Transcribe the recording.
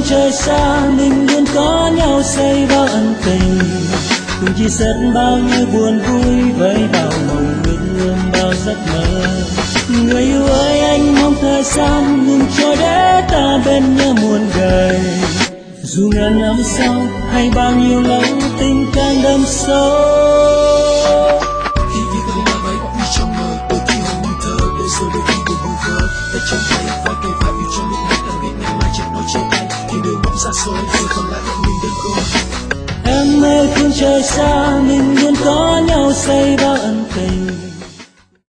trời xa mình luôn có nhau xây bao ân tình, cùng chia sẻ bao nhiêu buồn vui với bao mộng ước bao giấc mơ. Người yêu ơi, anh mong thời gian ngừng trôi để ta bên nhau muôn đời, dù ngàn năm sau hay bao nhiêu lâu tình càng đậm sâu. Khi vì không là bay đi trong mơ, đôi khi hồn như thơ để rồi đôi khi buồn vu vơ. Tay trong tay vai kề vai yêu trong lúc này, ta biết ngày mai chẳng nói chia tay thì đường bóng xa xôi rồi còn lại một mình đơn côi. Em ơi, phương trời xa mình luôn có nhau xây bao ân tình,